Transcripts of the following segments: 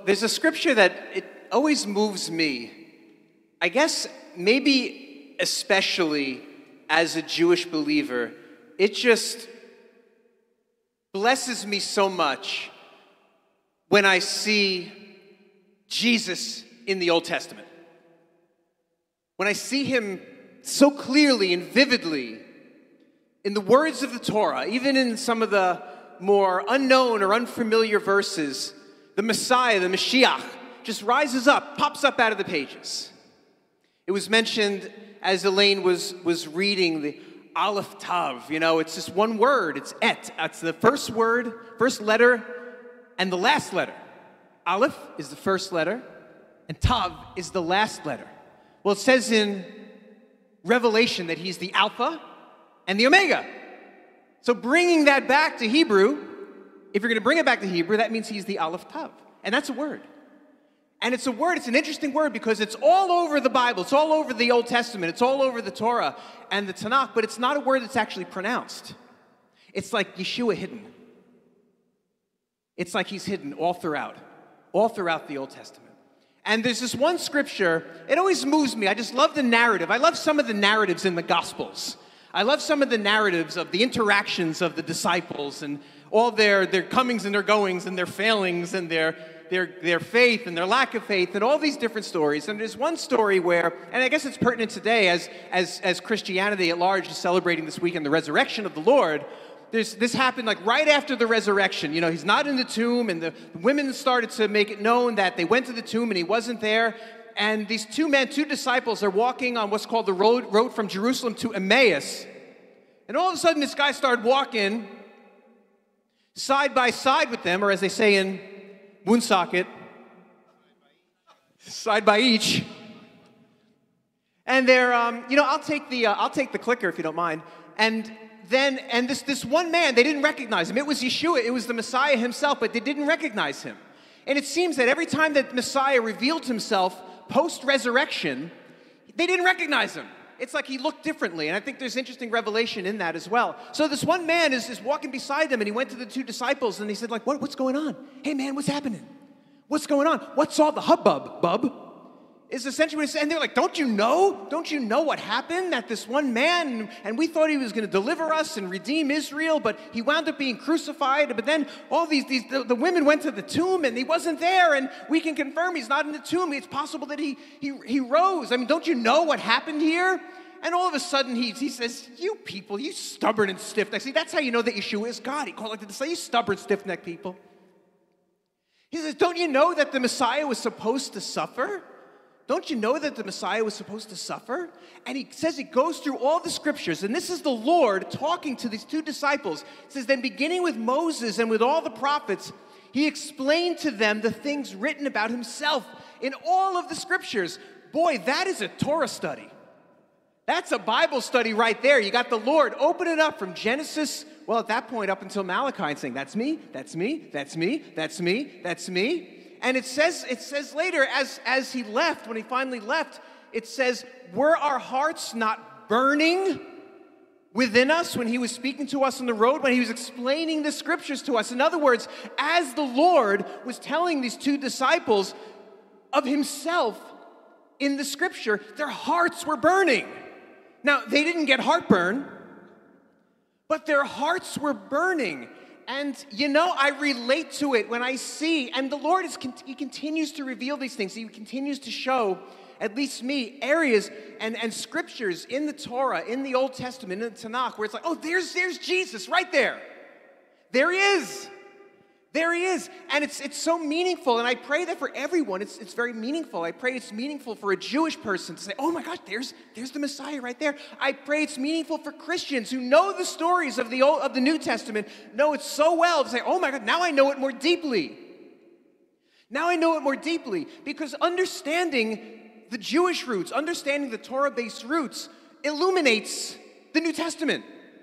there's a scripture that it always moves me. I guess maybe especially as a Jewish believer, it just blesses me so much when I see Jesus in the Old Testament. When I see him so clearly and vividly in the words of the Torah, even in some of the more unknown or unfamiliar verses, the Messiah, the Mashiach, just rises up, pops up out of the pages. It was mentioned as Elaine was reading the Aleph Tav. You know, it's just one word. It's et. It's the first word, first letter, and the last letter. Aleph is the first letter, and Tav is the last letter. Well, it says in Revelation that he's the Alpha and the Omega. So bringing that back to Hebrew, if you're going to bring it back to Hebrew, that means he's the Aleph Tav. And that's a word. And it's a word, it's an interesting word because it's all over the Bible. It's all over the Old Testament. It's all over the Torah and the Tanakh, but it's not a word that's actually pronounced. It's like Yeshua hidden. It's like he's hidden all throughout the Old Testament. And there's this one scripture, it always moves me. I just love the narrative. I love some of the narratives in the Gospels. I love some of the narratives of the interactions of the disciples and all their comings and their goings and their failings and their faith and their lack of faith and all these different stories. And there's one story where, and I guess it's pertinent today as Christianity at large is celebrating this weekend the resurrection of the Lord. This happened like right after the resurrection. You know, he's not in the tomb, and the women started to make it known that they went to the tomb and he wasn't there. And these two disciples are walking on what's called the road from Jerusalem to Emmaus. And all of a sudden this guy started walking side by side with them, or as they say in Woonsocket, side by each. And they're, I'll take the clicker if you don't mind. And this one man, they didn't recognize him. It was Yeshua, it was the Messiah himself, but they didn't recognize him. And it seems that every time that Messiah revealed himself post-resurrection, they didn't recognize him. It's like he looked differently, and I think there's interesting revelation in that as well. So this one man is walking beside them, and he went to the two disciples, and he said, like, what's going on? Hey, man, what's happening? What's going on? What's all the hubbub, bub? Is essentially what he said. And they're like, don't you know? Don't you know what happened? That this one man, and we thought he was going to deliver us and redeem Israel, but he wound up being crucified. But then all the women went to the tomb, and he wasn't there, and we can confirm he's not in the tomb. It's possible that he rose. I mean, don't you know what happened here? And all of a sudden he says, you people, you stubborn and stiff-necked. See, that's how you know that Yeshua is God. He called like to say, you stubborn, stiff-necked people. He says, don't you know that the Messiah was supposed to suffer? Don't you know that the Messiah was supposed to suffer? And he says, he goes through all the scriptures, and this is the Lord talking to these two disciples. He says, then beginning with Moses and with all the prophets, he explained to them the things written about himself in all of the scriptures. Boy, that is a Torah study. That's a Bible study right there. You got the Lord open it up from Genesis, well, at that point up until Malachi, and saying, that's me, that's me, that's me, that's me, that's me. And it says later, as he left, when he finally left, it says, were our hearts not burning within us when he was speaking to us on the road, when he was explaining the scriptures to us? In other words, as the Lord was telling these two disciples of himself in the scripture, their hearts were burning. Now, they didn't get heartburn, but their hearts were burning. And, I relate to it when I see, and the Lord, he continues to reveal these things. He continues to show, at least me, areas and scriptures in the Torah, in the Old Testament, in the Tanakh, where it's like, oh, there's Jesus right there. There he is. There he is. And it's so meaningful, and I pray that for everyone, it's very meaningful. I pray it's meaningful for a Jewish person to say, oh my gosh, there's the Messiah right there. I pray it's meaningful for Christians who know the stories of the New Testament, know it so well, to say, oh my God, now I know it more deeply. Now I know it more deeply, because understanding the Jewish roots, understanding the Torah-based roots, illuminates the New Testament.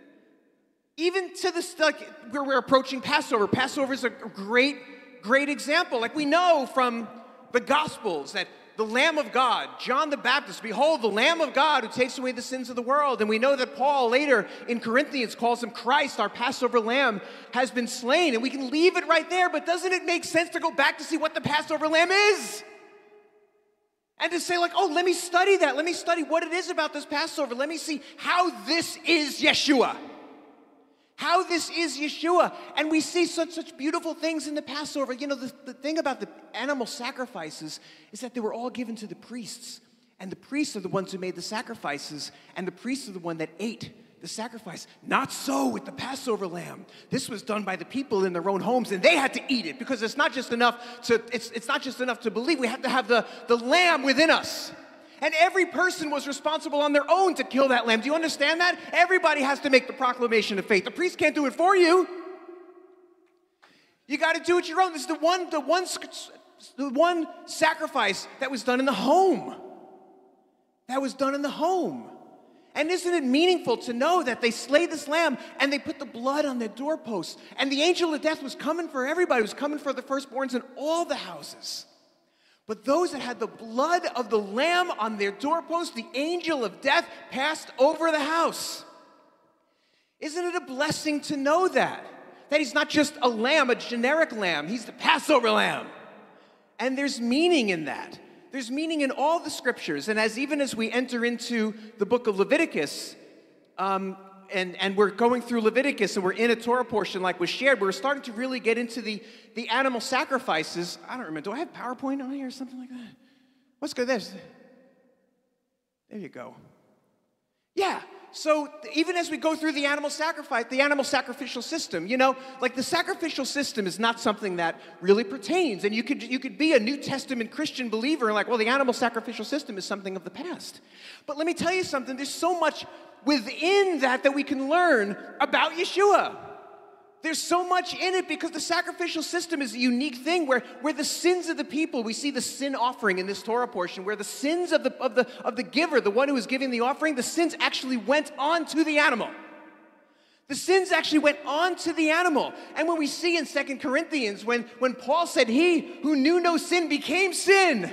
Even to this, like, where we're approaching Passover. Passover is a great example. Like, we know from the Gospels that the Lamb of God, John the Baptist, behold, the Lamb of God who takes away the sins of the world. And we know that Paul later in Corinthians calls him Christ, our Passover lamb, has been slain. And we can leave it right there, but doesn't it make sense to go back to see what the Passover lamb is? And to say like, oh, let me study that. Let me study what it is about this Passover. Let me see how this is Yeshua. How this is Yeshua. And we see such beautiful things in the Passover. You know, the thing about the animal sacrifices is that they were all given to the priests. And the priests are the ones who made the sacrifices. And the priests are the one that ate the sacrifice. Not so with the Passover lamb. This was done by the people in their own homes, and they had to eat it, because it's not just enough to believe. We have to have the lamb within us. And every person was responsible on their own to kill that lamb. Do you understand that? Everybody has to make the proclamation of faith. The priest can't do it for you. You got to do it your own. This is the one sacrifice that was done in the home. That was done in the home. And isn't it meaningful to know that they slayed this lamb and they put the blood on their doorposts? And the angel of death was coming for everybody. It was coming for the firstborns in all the houses. But those that had the blood of the lamb on their doorposts, the angel of death passed over the house. Isn't it a blessing to know that? That he's not just a lamb, a generic lamb. He's the Passover lamb. And there's meaning in that. There's meaning in all the scriptures. And even as we enter into the book of Leviticus, and we're going through Leviticus, and we're in a Torah portion like was shared, we're starting to really get into the animal sacrifices. I don't remember. Do I have PowerPoint on here or something like that? Let's go this. There you go. Yeah. So even as we go through the animal sacrifice, the animal sacrificial system, you know, like the sacrificial system is not something that really pertains. And you could be a New Testament Christian believer and like, well, the animal sacrificial system is something of the past. But let me tell you something. There's so much within that we can learn about Yeshua. There's so much in it, because the sacrificial system is a unique thing where the sins of the people, we see the sin offering in this Torah portion, where the sins of the giver, the one who was giving the offering, the sins actually went on to the animal. The sins actually went on to the animal. And when we see in 2 Corinthians, when Paul said, he who knew no sin became sin.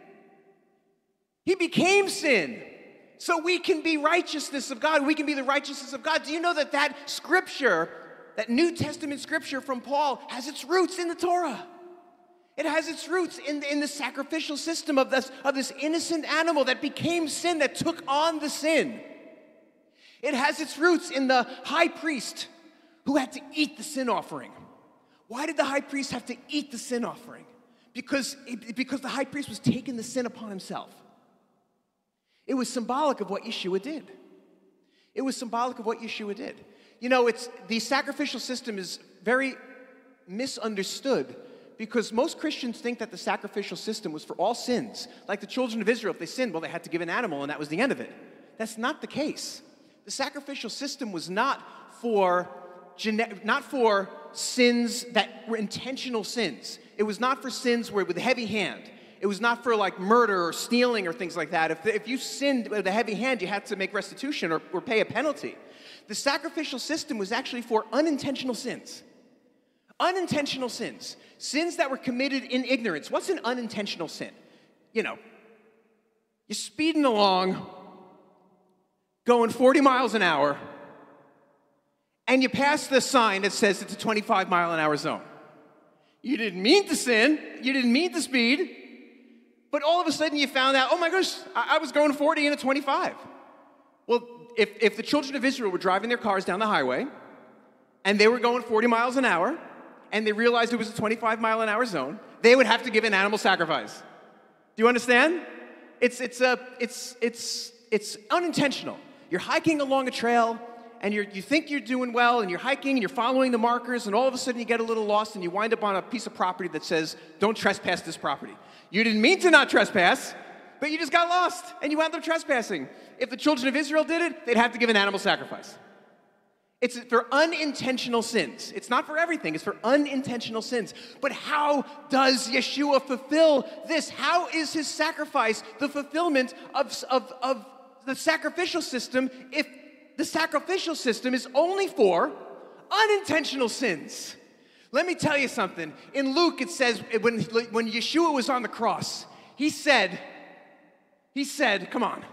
He became sin. So we can be righteousness of God. We can be the righteousness of God. Do you know that scripture, that New Testament scripture from Paul, has its roots in the Torah? It has its roots in the sacrificial system of this innocent animal that became sin, that took on the sin. It has its roots in the high priest who had to eat the sin offering. Why did the high priest have to eat the sin offering? Because the high priest was taking the sin upon himself. It was symbolic of what Yeshua did. It was symbolic of what Yeshua did. You know, the sacrificial system is very misunderstood, because most Christians think that the sacrificial system was for all sins. Like the children of Israel, if they sinned, well, they had to give an animal, and that was the end of it. That's not the case. The sacrificial system was not for sins that were intentional sins. It was not for sins with a heavy hand. It was not for like murder or stealing or things like that. If you sinned with a heavy hand, you had to make restitution or pay a penalty. The sacrificial system was actually for unintentional sins. Unintentional sins. Sins that were committed in ignorance. What's an unintentional sin? You know, you're speeding along, going 40 miles an hour, and you pass the sign that says it's a 25-mile-an-hour zone. You didn't mean to sin. You didn't mean to speed. But all of a sudden you found out, oh my gosh, I was going 40 in a 25. Well, if the children of Israel were driving their cars down the highway, and they were going 40 miles an hour, and they realized it was a 25-mile-an-hour zone, they would have to give an animal sacrifice. Do you understand? It's unintentional. You're hiking along a trail, and you think you're doing well, and you're hiking, and you're following the markers, and all of a sudden you get a little lost, and you wind up on a piece of property that says, don't trespass this property. You didn't mean to not trespass, but you just got lost, and you wound up trespassing. If the children of Israel did it, they'd have to give an animal sacrifice. It's for unintentional sins. It's not for everything. It's for unintentional sins. But how does Yeshua fulfill this? How is his sacrifice the fulfillment of the sacrificial system if the sacrificial system is only for unintentional sins? Let me tell you something. In Luke, it says when Yeshua was on the cross, he said, He said, come on.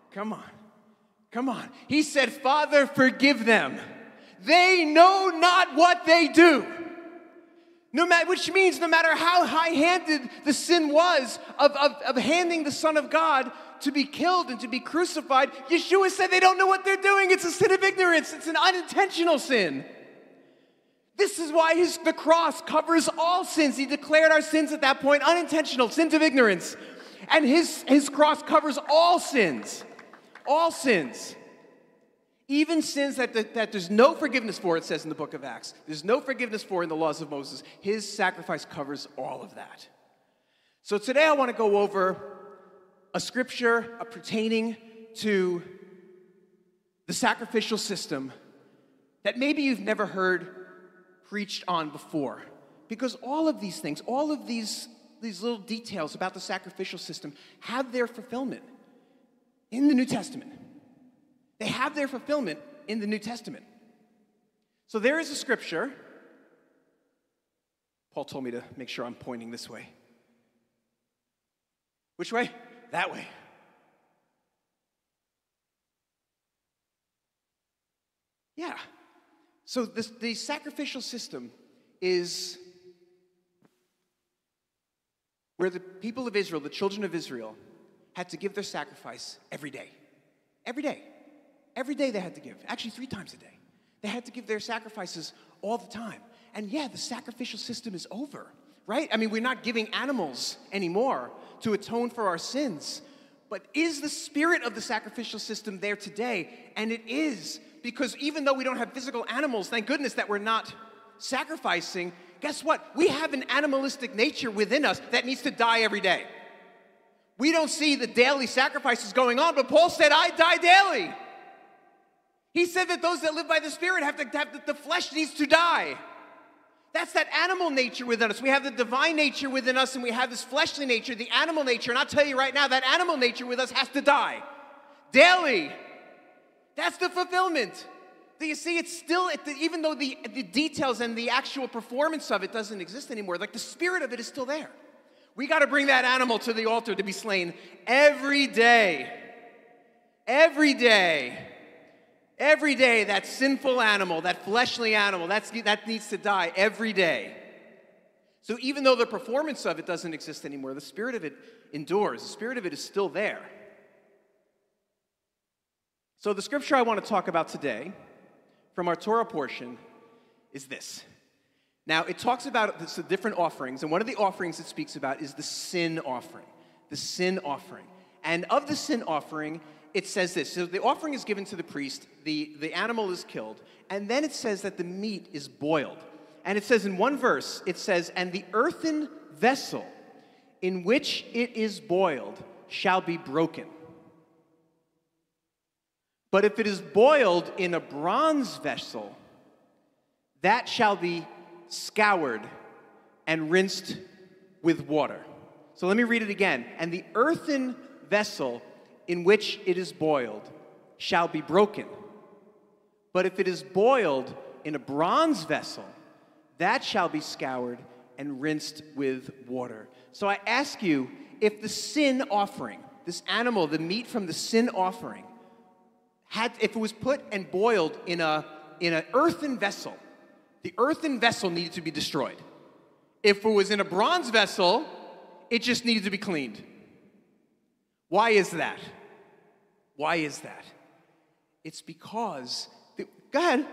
He said, Father, forgive them. They know not what they do. Which means no matter how high-handed the sin was of handing the Son of God to be killed and to be crucified, Yeshua said they don't know what they're doing. It's a sin of ignorance. It's an unintentional sin. This is why the cross covers all sins. He declared our sins at that point unintentional, sins of ignorance. And his cross covers all sins. All sins. Even sins that there's no forgiveness for, it says in the book of Acts. There's no forgiveness for in the laws of Moses. His sacrifice covers all of that. So today I want to go over a scripture pertaining to the sacrificial system that maybe you've never heard preached on before. Because all of these things, all of these little details about the sacrificial system have their fulfillment in the New Testament. They have their fulfillment in the New Testament. So there is a scripture. Paul told me to make sure I'm pointing this way. Which way? That way. Yeah. So the sacrificial system is where the people of Israel, the children of Israel, had to give their sacrifice every day. Every day. Every day they had to give. Actually, 3 times a day. They had to give their sacrifices all the time. And yeah, the sacrificial system is over, right? I mean, we're not giving animals anymore to atone for our sins. But is the spirit of the sacrificial system there today? And it is, because even though we don't have physical animals, thank goodness that we're not sacrificing, guess what? We have an animalistic nature within us that needs to die every day. We don't see the daily sacrifices going on, but Paul said, I die daily. He said that those that live by the Spirit the flesh needs to die. That's that animal nature within us. We have the divine nature within us, and we have this fleshly nature, the animal nature. And I'll tell you right now, that animal nature with us has to die daily. That's the fulfillment. Do you see, it's still, even though the details and the actual performance of it doesn't exist anymore, like the spirit of it is still there. We got to bring that animal to the altar to be slain every day. Every day. Every day, that sinful animal, that fleshly animal, that needs to die every day. So even though the performance of it doesn't exist anymore, the spirit of it endures. The spirit of it is still there. So the scripture I want to talk about today from our Torah portion is this. Now, it talks about the different offerings, and one of the offerings it speaks about is the sin offering. The sin offering. And of the sin offering, it says this. So the offering is given to the priest, the animal is killed, and then it says that the meat is boiled. And it says in one verse, it says, and the earthen vessel in which it is boiled shall be broken. But if it is boiled in a bronze vessel, that shall be scoured and rinsed with water. So let me read it again. And the earthen vessel in which it is boiled shall be broken. But if it is boiled in a bronze vessel, that shall be scoured and rinsed with water. So I ask you, if the sin offering, this animal, the meat from the sin offering, if it was put and boiled in an earthen vessel, the earthen vessel needed to be destroyed. If it was in a bronze vessel, it just needed to be cleaned. Why is that? Why is that? It's because, go ahead.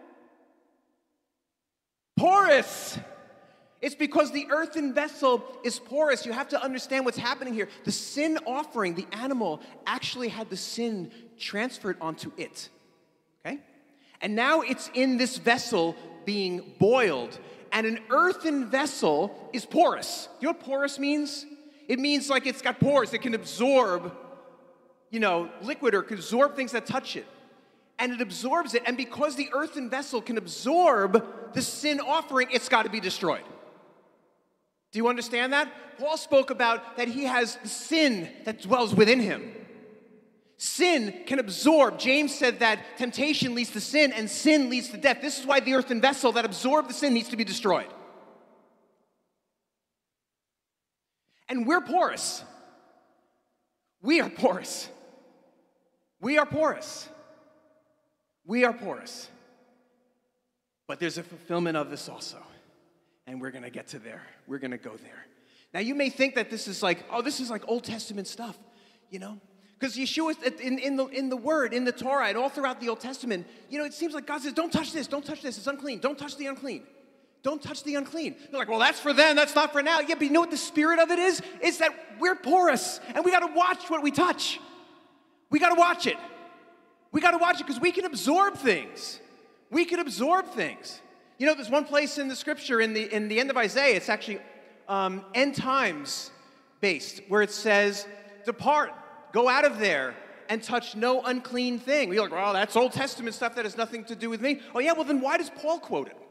Porous. It's because the earthen vessel is porous. You have to understand what's happening here. The sin offering, the animal, actually had the sin transferred onto it. Okay? And now it's in this vessel being boiled. And an earthen vessel is porous. You know what porous means? It means like it's got pores. It can absorb, liquid, or can absorb things that touch it. And it absorbs it. And because the earthen vessel can absorb the sin offering, it's got to be destroyed. Do you understand that? Paul spoke about that he has the sin that dwells within him. Sin can absorb. James said that temptation leads to sin and sin leads to death. This is why the earthen vessel that absorbed the sin needs to be destroyed. And we're porous. We are porous. We are porous. We are porous. But there's a fulfillment of this also. And we're going to get to there. We're going to go there. Now, you may think that this is like, oh, this is like Old Testament stuff, you know? Because Yeshua, in the Word, in the Torah, and all throughout the Old Testament, you know, it seems like God says, don't touch this, it's unclean. Don't touch the unclean. Don't touch the unclean. They're like, well, that's for them, that's not for now. Yeah, but you know what the spirit of it is? It's that we're porous, and we got to watch what we touch. We got to watch it. We got to watch it because we can absorb things. We can absorb things. You know, there's one place in the Scripture, in the end of Isaiah, it's actually end times based, where it says, depart, go out of there, and touch no unclean thing. We're like, well, that's Old Testament stuff that has nothing to do with me. Oh yeah, well then why does Paul quote it?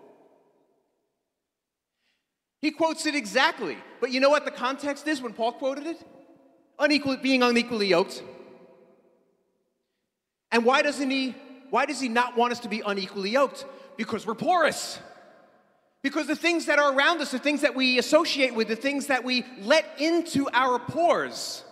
He quotes it exactly. But you know what the context is when Paul quoted it? Being unequally yoked. And why does he not want us to be unequally yoked? Because we're porous. Because the things that are around us, the things that we associate with, the things that we let into our pores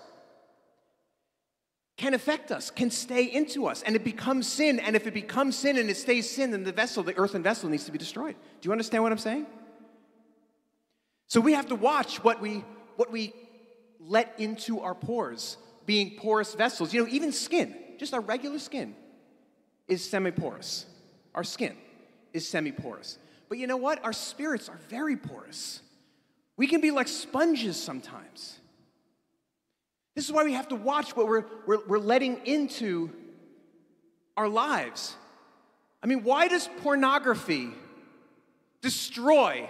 can affect us, can stay into us, and it becomes sin. And if it becomes sin and it stays sin, then the earthen vessel needs to be destroyed. Do you understand what I'm saying? So we have to watch what we let into our pores, being porous vessels. You know, even skin, just our regular skin, is semi-porous. Our skin is semi-porous. But you know what? Our spirits are very porous. We can be like sponges sometimes. This is why we have to watch what we're letting into our lives. I mean, why does pornography destroy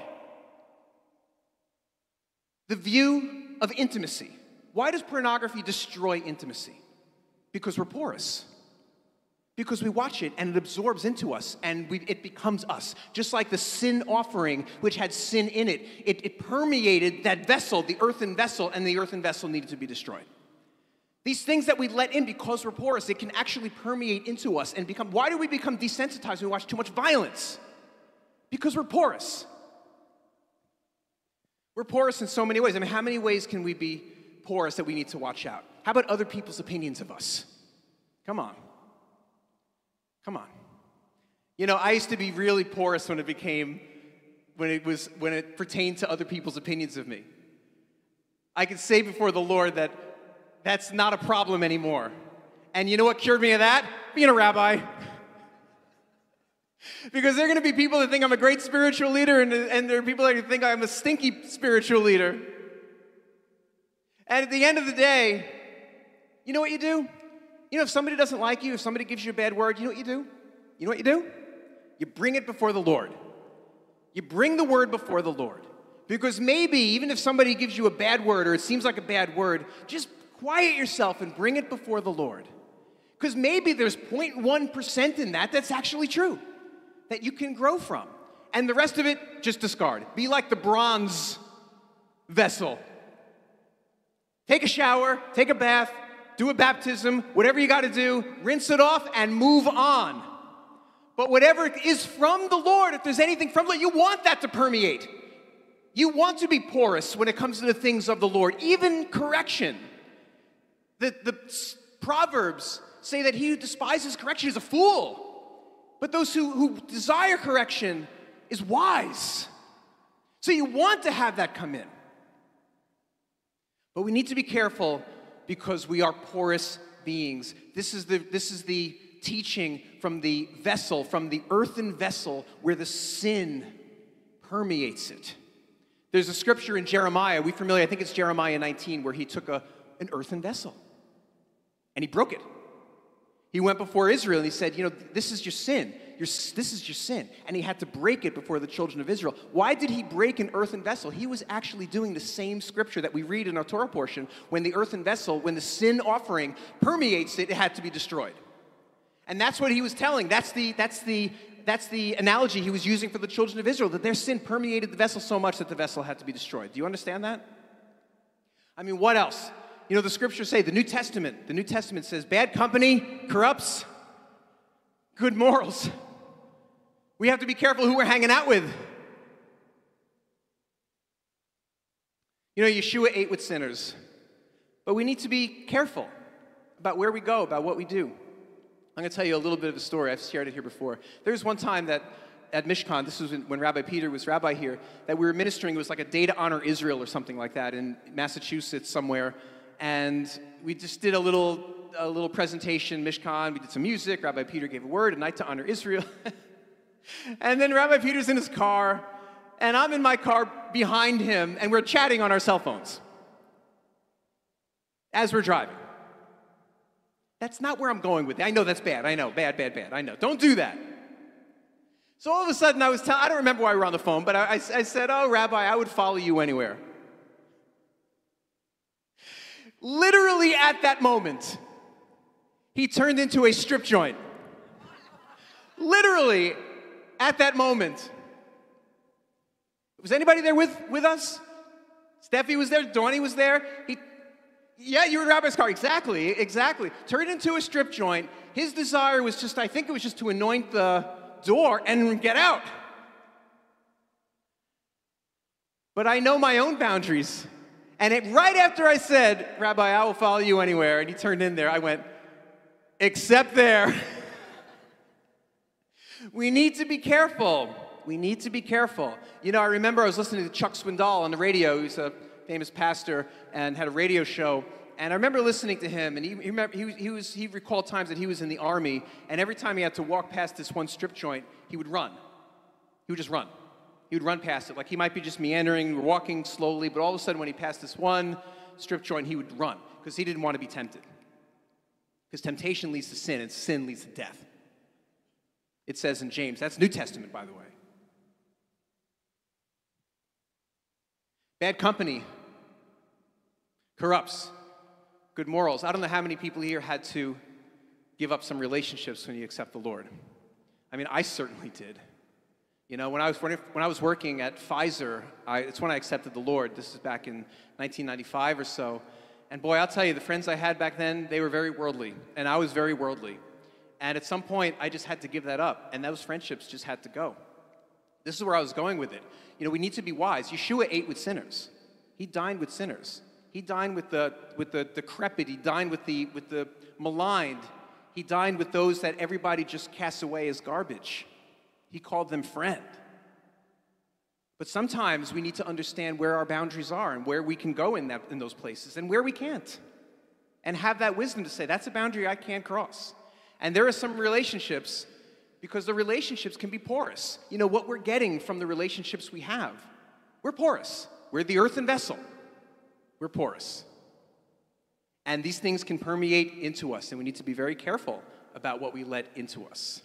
the view of intimacy? Why does pornography destroy intimacy? Because we're porous. Because we watch it and it absorbs into us and it becomes us. Just like the sin offering, which had sin in it, it permeated that vessel, the earthen vessel, and the earthen vessel needed to be destroyed. These things that we let in because we're porous, it can actually permeate into us and become. Why do we become desensitized when we watch too much violence? Because we're porous. We're porous in so many ways. I mean, how many ways can we be porous that we need to watch out? How about other people's opinions of us? Come on. Come on. You know, I used to be really porous when it pertained to other people's opinions of me. I could say before the Lord that that's not a problem anymore. And you know what cured me of that? Being a rabbi. Because there are going to be people that think I'm a great spiritual leader, and there are people that think I'm a stinky spiritual leader. And at the end of the day, you know what you do? You know, if somebody doesn't like you, if somebody gives you a bad word, you know what you do? You know what you do? You bring it before the Lord. You bring the word before the Lord. Because maybe, even if somebody gives you a bad word, or it seems like a bad word, just quiet yourself and bring it before the Lord. Because maybe there's 0.1% in that that's actually true, that you can grow from. And the rest of it, just discard. Be like the bronze vessel. Take a shower, take a bath, do a baptism, whatever you got to do, rinse it off and move on. But whatever is from the Lord, if there's anything from the Lord, you want that to permeate. You want to be porous when it comes to the things of the Lord, even correction. The Proverbs say that he who despises correction is a fool, but those who desire correction is wise. So you want to have that come in. But we need to be careful because we are porous beings. This is the teaching from the vessel, from the earthen vessel where the sin permeates it. There's a scripture in Jeremiah, are we familiar? I think it's Jeremiah 19, where he took an earthen vessel and he broke it. He went before Israel and he said, you know, this is your sin. This is your sin. And he had to break it before the children of Israel. Why did he break an earthen vessel? He was actually doing the same scripture that we read in our Torah portion. When the earthen vessel, when the sin offering permeates it, it had to be destroyed. And that's what he was telling. That's the analogy he was using for the children of Israel, that their sin permeated the vessel so much that the vessel had to be destroyed. Do you understand that? I mean, what else? You know, the scriptures say, the New Testament says, bad company corrupts good morals. We have to be careful who we're hanging out with. You know, Yeshua ate with sinners, but we need to be careful. about where we go, about what we do. I'm going to tell you a little bit of a story. I've shared it here before. There was one time that at Mishkan, this was when Rabbi Peter was rabbi here, that we were ministering. It was like a day to honor Israel or something like that in Massachusetts somewhere. And we just did a little presentation, Mishkan. We did some music. Rabbi Peter gave a word, a night to honor Israel. And then Rabbi Peter's in his car, and I'm in my car behind him, and we're chatting on our cell phones as we're driving. That's not where I'm going with it. I know that's bad. I know, bad. I know. Don't do that. So all of a sudden, I don't remember why we were on the phone, but I said, oh, Rabbi, I would follow you anywhere. Literally at that moment, he turned into a strip joint. Literally at that moment. Was anybody there with us? Steffi was there. Donnie was there. Yeah, you were in Rabbi's car. Exactly. Turned into a strip joint. His desire was just, I think it was just to anoint the door and get out. But I know my own boundaries. And right after I said, Rabbi, I will follow you anywhere, and he turned in there, I went, except there. We need to be careful. We need to be careful. You know, I remember I was listening to Chuck Swindoll on the radio. He's a famous pastor and had a radio show. And I remember listening to him, and he recalled times that he was in the army, and every time he had to walk past this one strip joint, he would run. He would just run. He would run past it. Like he might be just meandering, walking slowly, but all of a sudden when he passed this one strip joint, he would run because he didn't want to be tempted. Because temptation leads to sin, and sin leads to death. It says in James. That's New Testament, by the way. Bad company corrupts good morals. I don't know how many people here had to give up some relationships when you accept the Lord. I mean, I certainly did. You know, when I was working at Pfizer, it's when I accepted the Lord. This is back in 1995 or so. And boy, I'll tell you, the friends I had back then, they were very worldly, and I was very worldly. And at some point, I just had to give that up, and those friendships just had to go. This is where I was going with it. You know, we need to be wise. Yeshua ate with sinners. He dined with sinners. He dined with the decrepit. He dined with the maligned. He dined with those that everybody just casts away as garbage. He called them friend. But sometimes we need to understand where our boundaries are and where we can go in those places and where we can't. And have that wisdom to say, that's a boundary I can't cross. And there are some relationships, because the relationships can be porous. You know, what we're getting from the relationships we have, we're porous. We're the earthen vessel. We're porous. And these things can permeate into us, and we need to be very careful about what we let into us.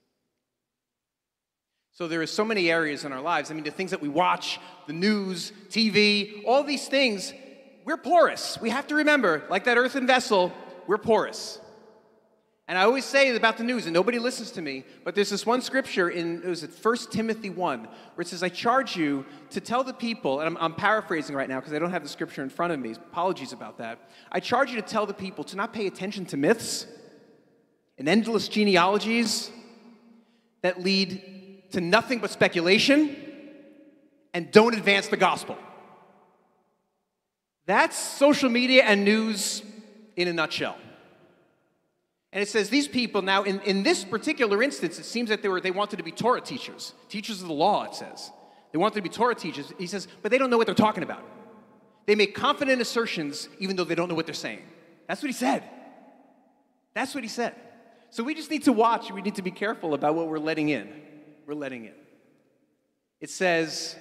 So there are so many areas in our lives. I mean, the things that we watch, the news, TV, all these things, we're porous. We have to remember, like that earthen vessel, we're porous. And I always say about the news, and nobody listens to me, but there's this one scripture in, 1 Timothy 1, where it says, I charge you to tell the people, and I'm paraphrasing right now because I don't have the scripture in front of me. Apologies about that. I charge you to tell the people to not pay attention to myths and endless genealogies that lead to nothing but speculation and don't advance the gospel. That's social media and news in a nutshell. And it says these people now, in this particular instance, it seems that they wanted to be Torah teachers of the law, it says. They wanted to be Torah teachers. He says, but they don't know what they're talking about. They make confident assertions even though they don't know what they're saying. That's what he said. That's what he said. So we just need to watch. We need to be careful about what we're letting in. We're letting in. It says,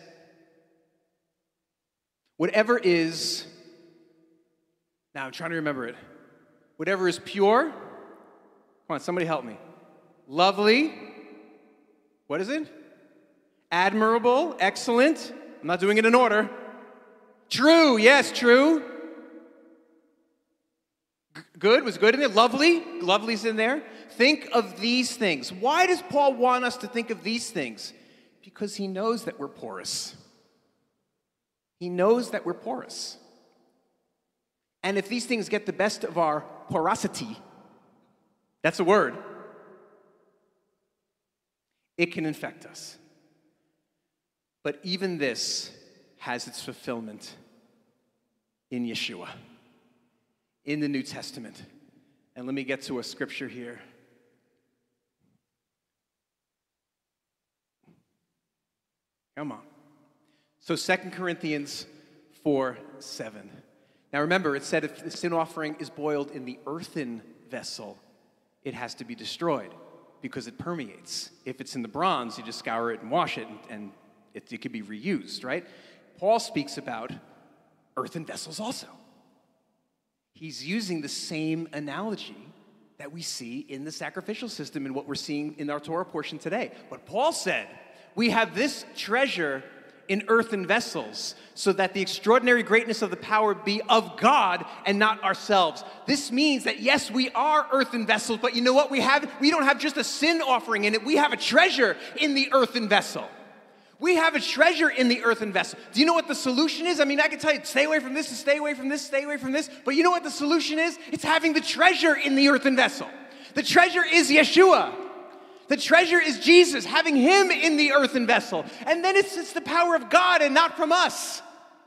whatever is, now I'm trying to remember it. Whatever is pure, come on, somebody help me. Lovely. What is it? Admirable. Excellent. I'm not doing it in order. True. Yes, true. Good. Was good in there. Lovely. Lovely's in there. Think of these things. Why does Paul want us to think of these things? Because he knows that we're porous. He knows that we're porous. And if these things get the best of our porosity, that's a word, it can infect us. But even this has its fulfillment in Yeshua, in the New Testament. And let me get to a scripture here. Come on. So 2 Corinthians 4:7. Now remember, it said if the sin offering is boiled in the earthen vessel, it has to be destroyed because it permeates. If it's in the bronze, you just scour it and wash it, and it could be reused, right? Paul speaks about earthen vessels also. He's using the same analogy that we see in the sacrificial system and what we're seeing in our Torah portion today. But Paul said, we have this treasure in earthen vessels so that the extraordinary greatness of the power be of God and not ourselves. This means that yes, we are earthen vessels, but you know what we have? We don't have just a sin offering in it. We have a treasure in the earthen vessel. We have a treasure in the earthen vessel. Do you know what the solution is? I mean, I can tell you, stay away from this, and stay away from this, stay away from this. But you know what the solution is? It's having the treasure in the earthen vessel. The treasure is Yeshua. The treasure is Jesus, having him in the earthen vessel. And then it's the power of God and not from us.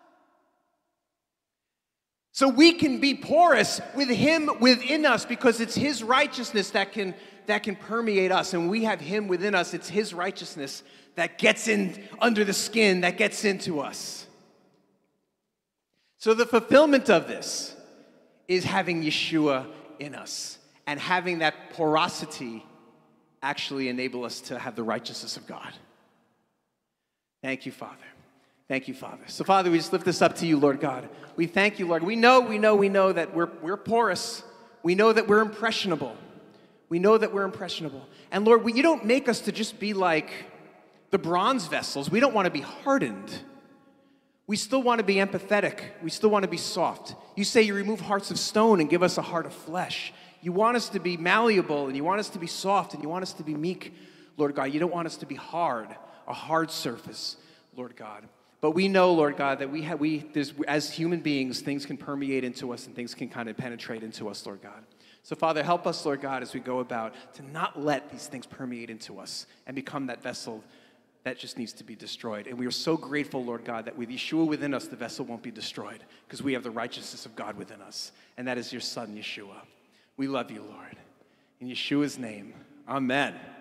So we can be porous with him within us because it's his righteousness that can permeate us. And we have him within us. It's his righteousness that gets in under the skin, that gets into us. So the fulfillment of this is having Yeshua in us and having that porosity actually enable us to have the righteousness of God. Thank you, Father. Thank you, Father. So, Father, we just lift this up to you, Lord God. We thank you, Lord. We know that we're porous. We know that we're impressionable. We know that we're impressionable. And, Lord, you don't make us to just be like the bronze vessels. We don't want to be hardened. We still want to be empathetic. We still want to be soft. You say you remove hearts of stone and give us a heart of flesh. You want us to be malleable, and you want us to be soft, and you want us to be meek, Lord God. You don't want us to be hard, a hard surface, Lord God. But we know, Lord God, that as human beings, things can permeate into us and things can kind of penetrate into us, Lord God. So, Father, help us, Lord God, as we go about to not let these things permeate into us and become that vessel that just needs to be destroyed. And we are so grateful, Lord God, that with Yeshua within us, the vessel won't be destroyed because we have the righteousness of God within us, and that is your Son, Yeshua. We love you, Lord. In Yeshua's name, amen.